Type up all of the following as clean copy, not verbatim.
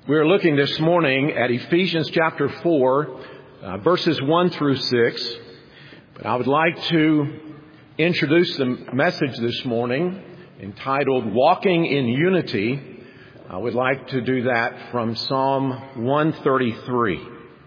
We're looking this morning at Ephesians chapter 4, verses 1 through 6. But I would like to introduce the message this morning entitled Walking in Unity. I would like to do that from Psalm 133.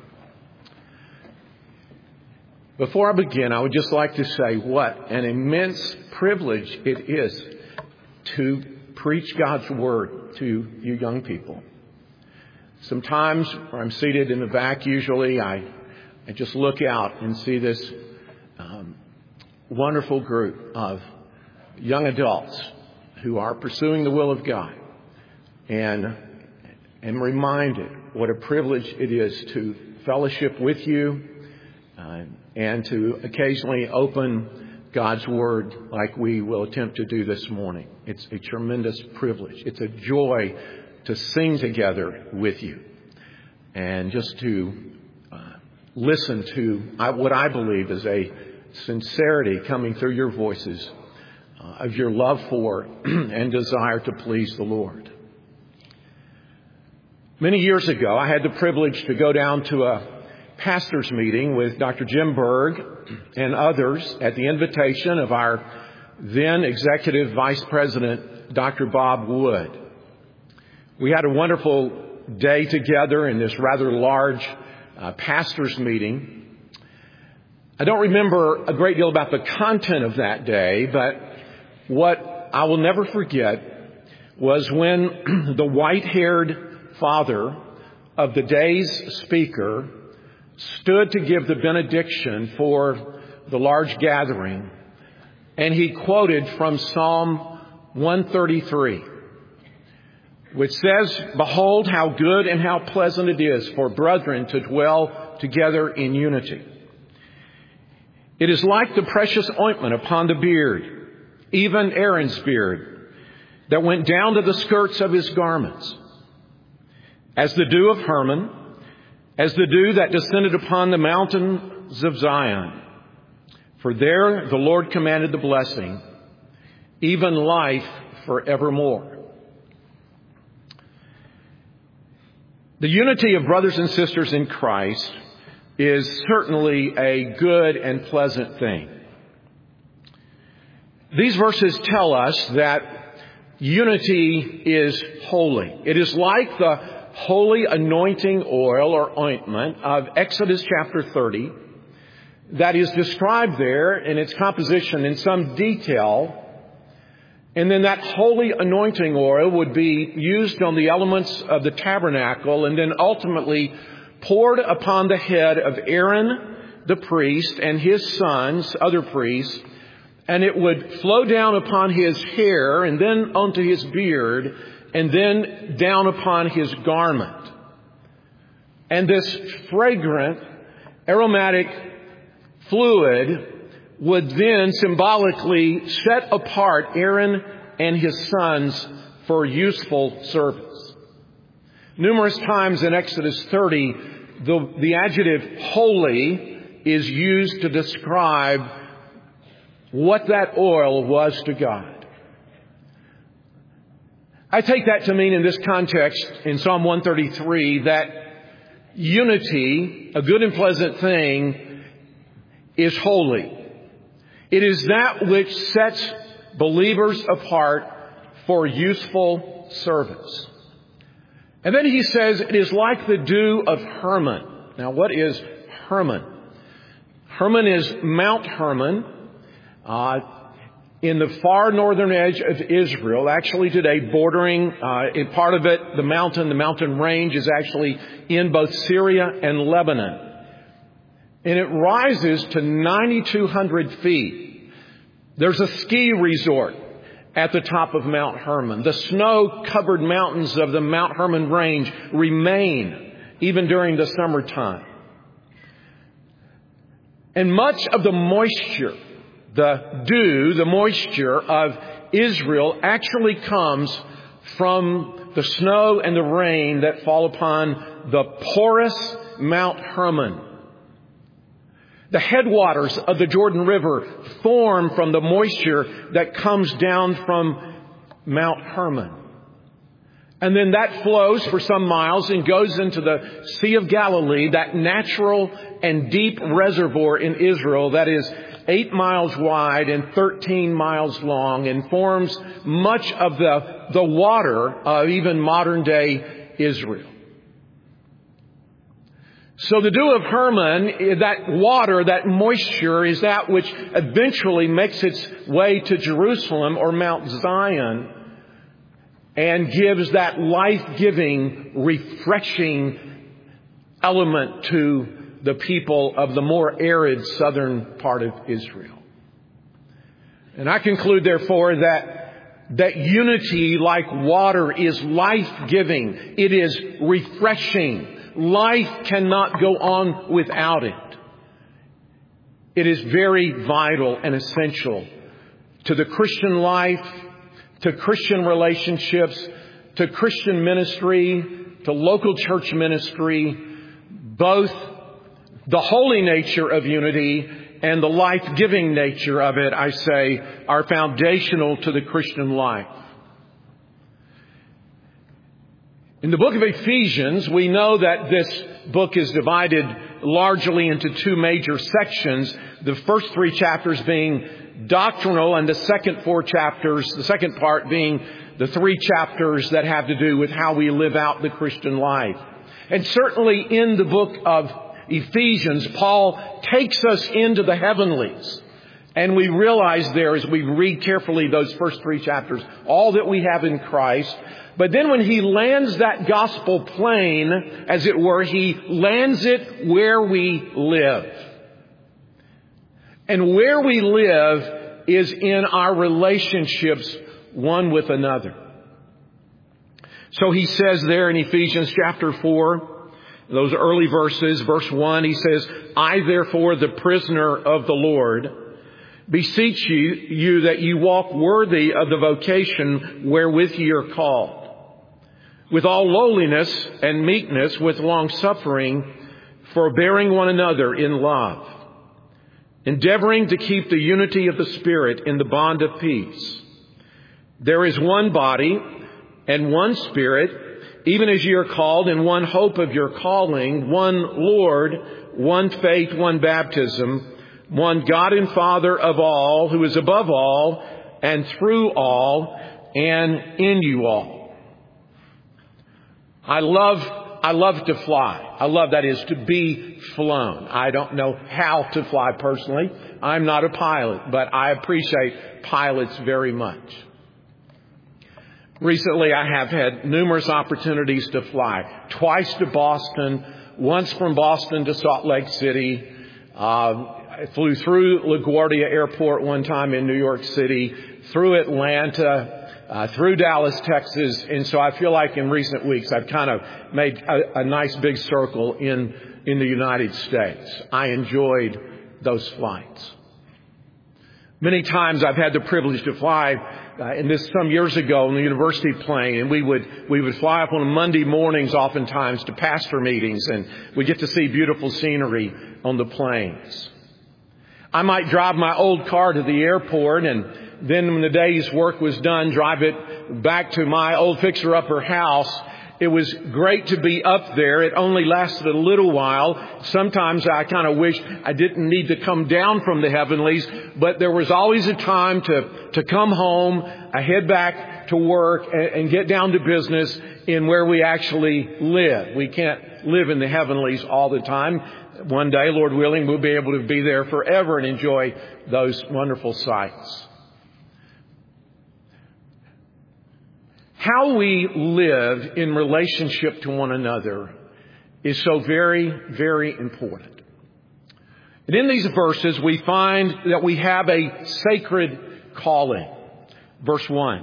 Before I begin, I would just like to say what an immense privilege it is to preach God's Word to you young people. Sometimes when I'm seated in the back, usually I just look out and see this wonderful group of young adults who are pursuing the will of God, and am reminded what a privilege it is to fellowship with you and to occasionally open God's Word like we will attempt to do this morning. It's a tremendous privilege. It's a joy to sing together with you and just to listen to what I believe is a sincerity coming through your voices of your love for and desire to please the Lord. Many years ago, I had the privilege to go down to a pastor's meeting with Dr. Jim Berg and others at the invitation of our then Executive Vice President, Dr. Bob Wood. We had a wonderful day together in this rather large pastor's meeting. I don't remember a great deal about the content of that day, but what I will never forget was when the white-haired father of the day's speaker stood to give the benediction for the large gathering, and he quoted from Psalm 133. Which says, "Behold how good and how pleasant it is for brethren to dwell together in unity. It is like the precious ointment upon the beard, even Aaron's beard, that went down to the skirts of his garments, as the dew of Hermon, as the dew that descended upon the mountains of Zion. For there the Lord commanded the blessing, even life forevermore." The unity of brothers and sisters in Christ is certainly a good and pleasant thing. These verses tell us that unity is holy. It is like the holy anointing oil or ointment of Exodus chapter 30 that is described there in its composition in some detail. And then that holy anointing oil would be used on the elements of the tabernacle and then ultimately poured upon the head of Aaron the priest and his sons, other priests, and it would flow down upon his hair and then onto his beard and then down upon his garment. And this fragrant, aromatic fluid would then symbolically set apart Aaron and his sons for useful service. Numerous times in Exodus 30, the adjective holy is used to describe what that oil was to God. I take that to mean in this context, in Psalm 133, that unity, a good and pleasant thing, is holy. It is that which sets believers apart for useful service. And then he says it is like the dew of Hermon. Now, what is Hermon? Hermon is Mount Hermon in the far northern edge of Israel, actually today bordering in part of it, the mountain range is actually in both Syria and Lebanon. And it rises to 9,200 feet. There's a ski resort at the top of Mount Hermon. The snow-covered mountains of the Mount Hermon range remain even during the summertime. And much of the moisture, the dew, the moisture of Israel actually comes from the snow and the rain that fall upon the porous Mount Hermon. The headwaters of the Jordan River form from the moisture that comes down from Mount Hermon. And then that flows for some miles and goes into the Sea of Galilee, that natural and deep reservoir in Israel that is 8 miles wide and 13 miles long and forms much of the water of even modern day Israel. So the Dew of Hermon, that water, that moisture, is that which eventually makes its way to Jerusalem or Mount Zion and gives that life-giving, refreshing element to the people of the more arid southern part of Israel. And I conclude, therefore, that unity, like water, is life-giving. It is refreshing. Life cannot go on without it. It is very vital and essential to the Christian life, to Christian relationships, to Christian ministry, to local church ministry. Both the holy nature of unity and the life-giving nature of it, I say, are foundational to the Christian life. In the book of Ephesians, we know that this book is divided largely into 2 major sections. The first 3 chapters being doctrinal, and the second 4 chapters, the second part being the 3 chapters that have to do with how we live out the Christian life. And certainly in the book of Ephesians, Paul takes us into the heavenlies. And we realize there, as we read carefully those first 3 chapters, all that we have in Christ. But then when he lands that gospel plane, as it were, he lands it where we live. And where we live is in our relationships one with another. So he says there in Ephesians chapter 4, those early verses, verse 1, he says, I therefore, the prisoner of the Lord, beseech you that you walk worthy of the vocation wherewith ye are called, with all lowliness and meekness, with long suffering, forbearing one another in love, endeavoring to keep the unity of the Spirit in the bond of peace. There is one body and one Spirit, even as ye are called, in one hope of your calling, one Lord, one faith, one baptism, one God and Father of all, who is above all and through all and in you all. I love to fly. I love, that is, to be flown. I don't know how to fly personally. I'm not a pilot, but I appreciate pilots very much. Recently, I have had numerous opportunities to fly. Twice to Boston, once from Boston to Salt Lake City. I flew through LaGuardia Airport one time in New York City, through Atlanta, through Dallas, Texas. And so I feel like in recent weeks I've kind of made a nice big circle in the United States. I enjoyed those flights. Many times I've had the privilege to fly, and this some years ago, on the university plane, and we would fly up on Monday mornings oftentimes to pastor meetings, and we get to see beautiful scenery on the planes. I might drive my old car to the airport, and then when the day's work was done, drive it back to my old fixer-upper house. It was great to be up there. It only lasted a little while. Sometimes I kind of wished I didn't need to come down from the heavenlies, but there was always a time to come home, head back to work, and get down to business in where we actually live. We can't live in the heavenlies all the time. One day, Lord willing, we'll be able to be there forever and enjoy those wonderful sights. How we live in relationship to one another is so very, very important. And in these verses, we find that we have a sacred calling. Verse 1.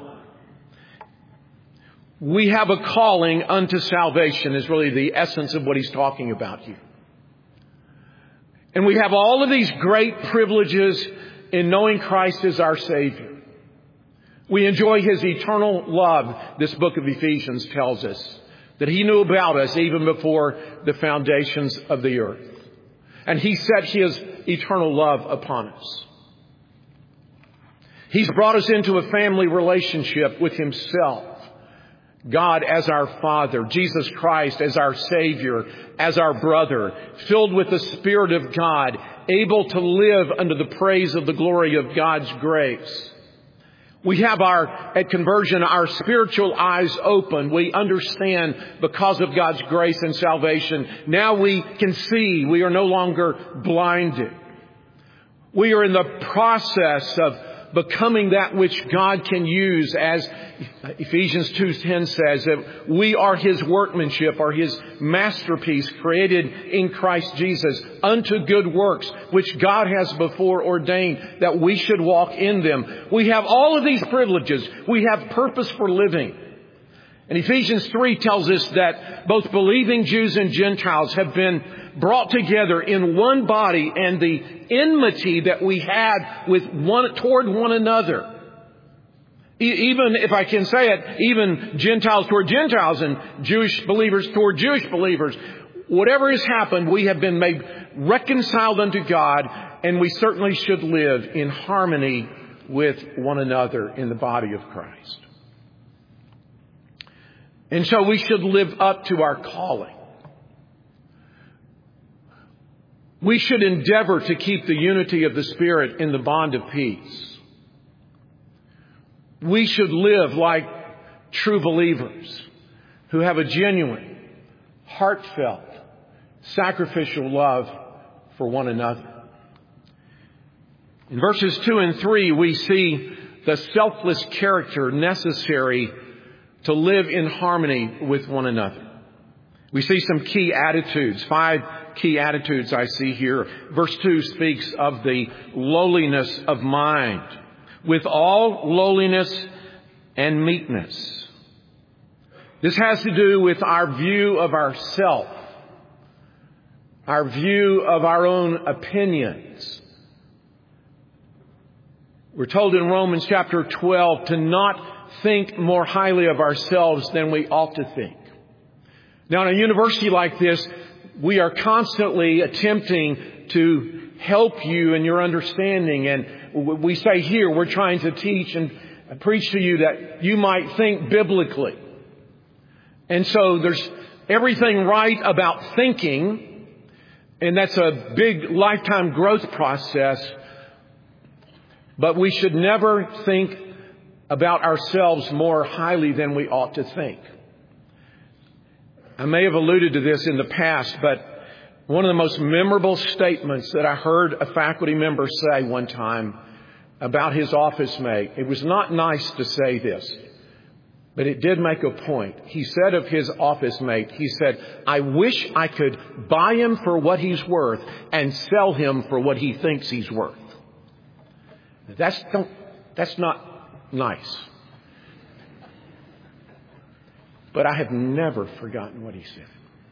We have a calling unto salvation is really the essence of what he's talking about here. And we have all of these great privileges in knowing Christ as our Savior. We enjoy His eternal love, this book of Ephesians tells us, that He knew about us even before the foundations of the earth. And He set His eternal love upon us. He's brought us into a family relationship with Himself. God as our Father, Jesus Christ as our Savior, as our brother, filled with the Spirit of God, able to live under the praise of the glory of God's grace. We have at conversion, our spiritual eyes open. We understand because of God's grace and salvation. Now we can see. We are no longer blinded. We are in the process of becoming that which God can use, as Ephesians 2:10 says, that we are His workmanship, or His masterpiece, created in Christ Jesus unto good works, which God has before ordained that we should walk in them. We have all of these privileges. We have purpose for living. And Ephesians 3 tells us that both believing Jews and Gentiles have been brought together in one body, and the enmity that we had toward one another. Even, if I can say it, even Gentiles toward Gentiles and Jewish believers toward Jewish believers. Whatever has happened, we have been made reconciled unto God, and we certainly should live in harmony with one another in the body of Christ. And so we should live up to our calling. We should endeavor to keep the unity of the Spirit in the bond of peace. We should live like true believers who have a genuine, heartfelt, sacrificial love for one another. In verses 2 and 3, we see the selfless character necessary to live in harmony with one another. We see some key attitudes, 5 key attitudes I see here. Verse 2 speaks of the lowliness of mind, with all lowliness and meekness. This has to do with our view of ourself, our view of our own opinions. We're told in Romans chapter 12 to not think more highly of ourselves than we ought to think. Now, in a university like this, we are constantly attempting to help you in your understanding. And we say here, we're trying to teach and preach to you that you might think biblically. And so there's everything right about thinking, and that's a big lifetime growth process. But we should never think about ourselves more highly than we ought to think. I may have alluded to this in the past, but one of the most memorable statements that I heard a faculty member say one time about his office mate. It was not nice to say this, but it did make a point. He said of his office mate, he said, "I wish I could buy him for what he's worth and sell him for what he thinks he's worth." That's not nice. But I have never forgotten what he said.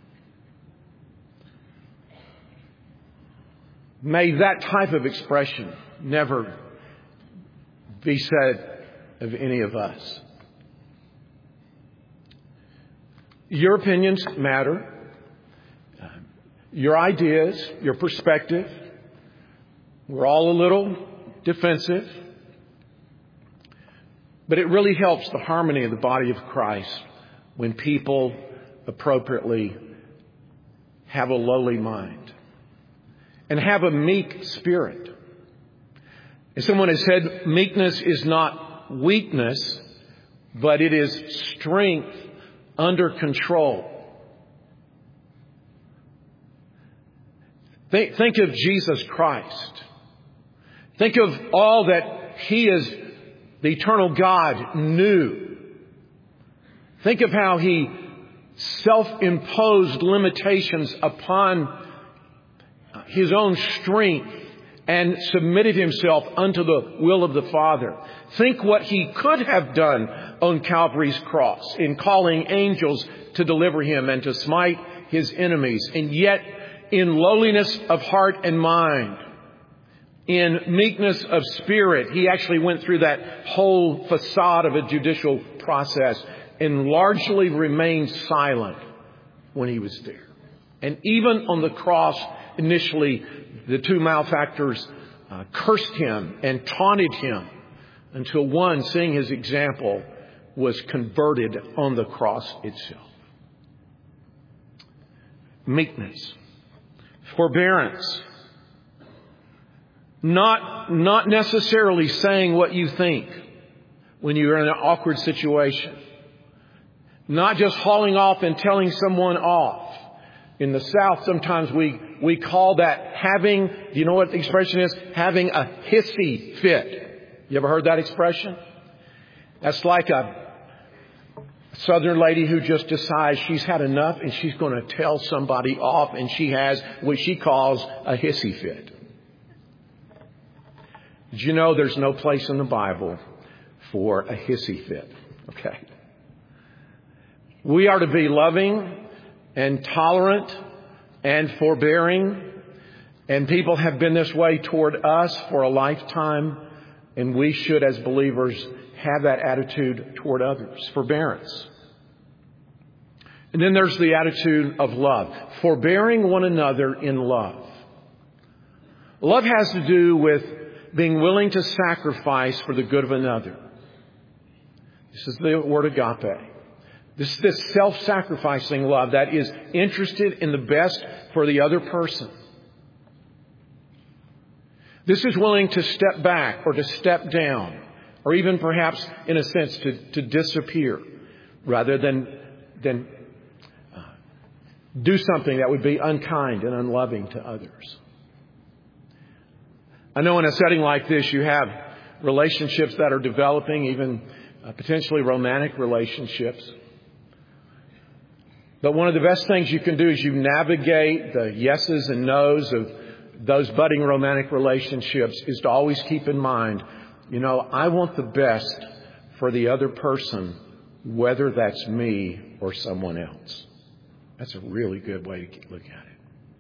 May that type of expression never be said of any of us. Your opinions matter. Your ideas, your perspective. We're all a little defensive. But it really helps the harmony of the body of Christ when people appropriately have a lowly mind and have a meek spirit. And someone has said meekness is not weakness, but it is strength under control. Think of Jesus Christ. Think of all that He is, the eternal God, knew. Think of how He self-imposed limitations upon His own strength and submitted Himself unto the will of the Father. Think what He could have done on Calvary's cross in calling angels to deliver Him and to smite His enemies. And yet, in lowliness of heart and mind, in meekness of spirit, He actually went through that whole facade of a judicial process and largely remained silent when He was there. And even on the cross, initially, the 2 malefactors cursed Him and taunted Him until one, seeing His example, was converted on the cross itself. Meekness. Forbearance. Not necessarily saying what you think when you're in an awkward situation. Not just hauling off and telling someone off. In the South, sometimes we call that having, do you know what the expression is? Having a hissy fit. You ever heard that expression? That's like a Southern lady who just decides she's had enough and she's going to tell somebody off, and she has what she calls a hissy fit. Did you know there's no place in the Bible for a hissy fit? Okay. We are to be loving and tolerant and forbearing. And people have been this way toward us for a lifetime. And we should, as believers, have that attitude toward others. Forbearance. And then there's the attitude of love. Forbearing one another in love. Love has to do with being willing to sacrifice for the good of another. This is the word agape. This is this self-sacrificing love that is interested in the best for the other person. This is willing to step back or to step down, or even perhaps, in a sense, to disappear, rather than do something that would be unkind and unloving to others. I know in a setting like this, you have relationships that are developing, even potentially romantic relationships. But one of the best things you can do is you navigate the yeses and nos of those budding romantic relationships is to always keep in mind, I want the best for the other person, whether that's me or someone else. That's a really good way to look at it.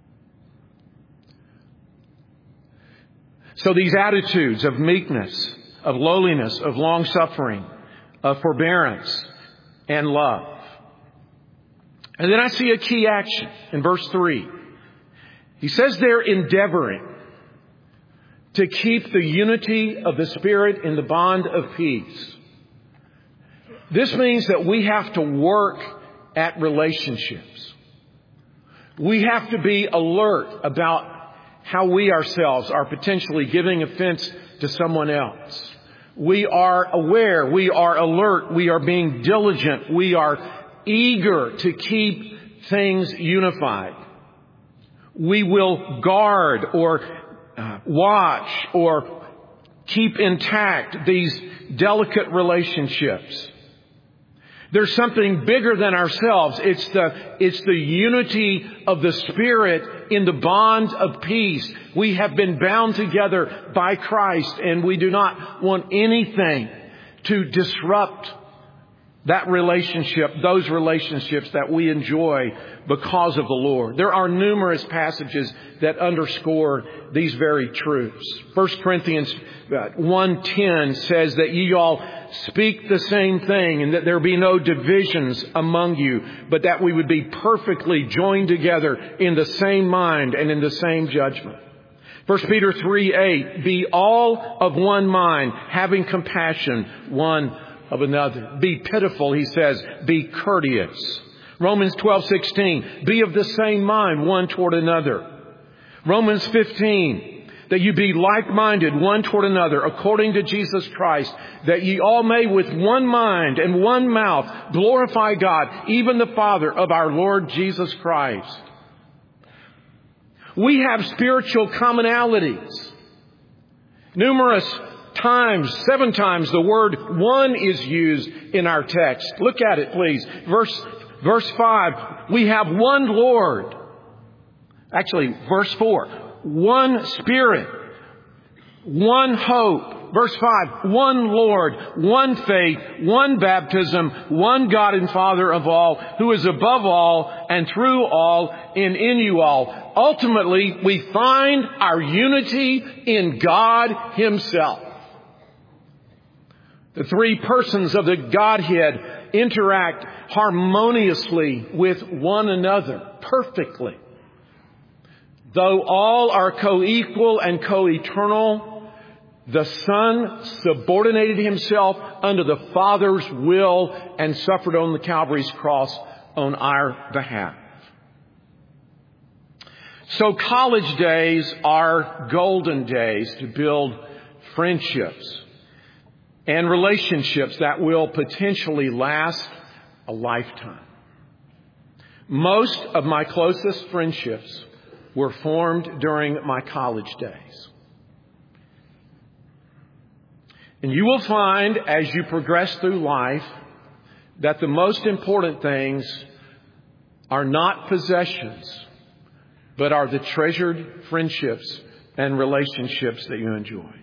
So these attitudes of meekness, of lowliness, of long-suffering, of forbearance, and love. And then I see a key action in verse 3. He says they're endeavoring to keep the unity of the Spirit in the bond of peace. This means that we have to work at relationships. We have to be alert about how we ourselves are potentially giving offense to someone else. We are aware, we are alert, we are being diligent, we are eager to keep things unified. We will guard or watch or keep intact these delicate relationships. There's something bigger than ourselves. It's the unity of the Spirit in the bond of peace. We have been bound together by Christ, and we do not want anything to disrupt that relationship, those relationships that we enjoy because of the Lord. There are numerous passages that underscore these very truths. 1 Corinthians 1:10 says that ye all speak the same thing, and that there be no divisions among you, but that we would be perfectly joined together in the same mind and in the same judgment. 1 Peter 3:8, be all of one mind, having compassion one of another. Be pitiful, he says. Be courteous. Romans 12:16, be of the same mind one toward another. Romans 15, that you be like-minded one toward another, according to Jesus Christ, that ye all may with one mind and one mouth glorify God, even the Father of our Lord Jesus Christ. We have spiritual commonalities. Numerous times, 7 times, the word one is used in our text. Look at it, please. Verse 5, we have one Lord. Actually, verse 4, one Spirit, one hope. Verse 5, one Lord, one faith, one baptism, one God and Father of all, who is above all and through all and in you all. Ultimately, we find our unity in God Himself. The 3 persons of the Godhead interact harmoniously with one another perfectly. Though all are co-equal and co-eternal, The Son subordinated Himself unto the Father's will and suffered on the Calvary's cross on our behalf. So college days are golden days to build friendships and relationships that will potentially last a lifetime. Most of my closest friendships were formed during my college days. And you will find as you progress through life that the most important things are not possessions, but are the treasured friendships and relationships that you enjoy.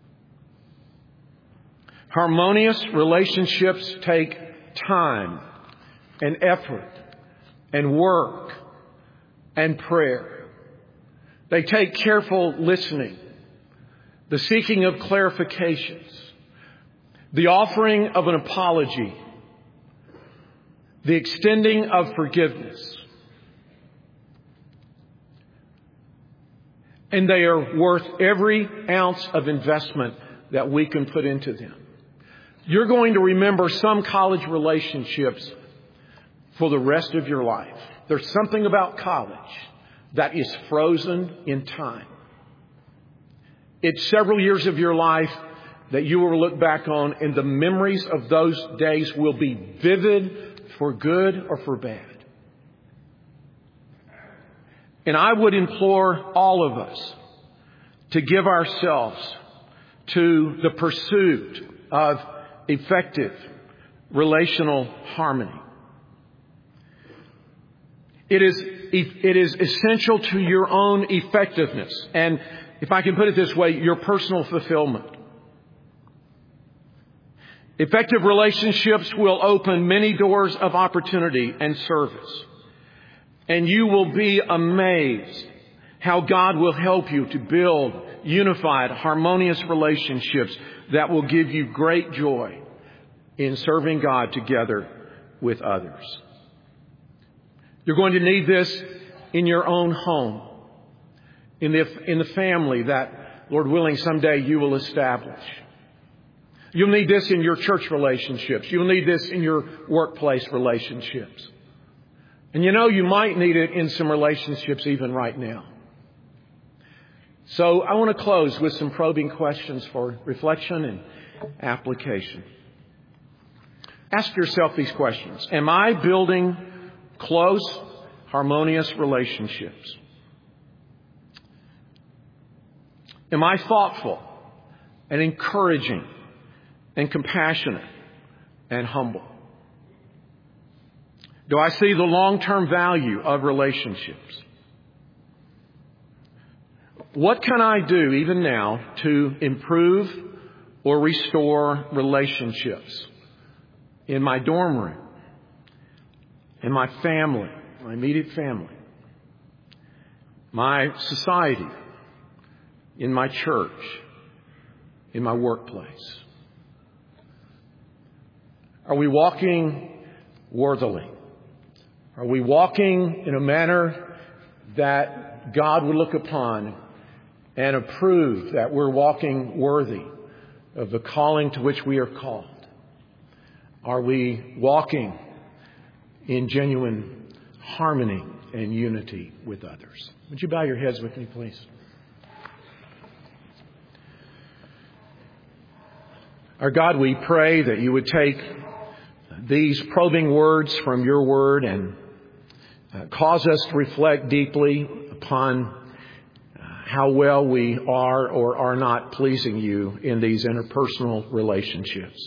Harmonious relationships take time and effort and work and prayer. They take careful listening, the seeking of clarifications, the offering of an apology, the extending of forgiveness. And they are worth every ounce of investment that we can put into them. You're going to remember some college relationships for the rest of your life. There's something about college that is frozen in time. It's several years of your life that you will look back on, and the memories of those days will be vivid for good or for bad. And I would implore all of us to give ourselves to the pursuit of effective relational harmony. It is essential to your own effectiveness. And if I can put it this way, your personal fulfillment. Effective relationships will open many doors of opportunity and service. And you will be amazed how God will help you to build unified, harmonious relationships that will give you great joy in serving God together with others. You're going to need this in your own home, in the family that, Lord willing, someday you will establish. You'll need this in your church relationships. You'll need this in your workplace relationships. And you might need it in some relationships even right now. So I want to close with some probing questions for reflection and application. Ask yourself these questions. Am I building close, harmonious relationships? Am I thoughtful and encouraging and compassionate and humble? Do I see the long-term value of relationships? What can I do even now to improve or restore relationships in my dorm room, in my family, my immediate family, my society, in my church, in my workplace? Are we walking worthily? Are we walking in a manner that God would look upon and approve that we're walking worthy of the calling to which we are called? Are we walking in genuine harmony and unity with others? Would you bow your heads with me, please? Our God, we pray that you would take these probing words from your word and cause us to reflect deeply upon how well we are or are not pleasing you in these interpersonal relationships.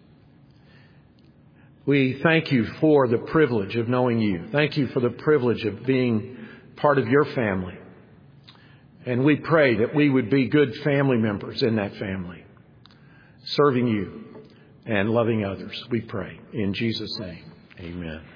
We thank you for the privilege of knowing you. Thank you for the privilege of being part of your family. And we pray that we would be good family members in that family, serving you and loving others. We pray in Jesus' name. Amen.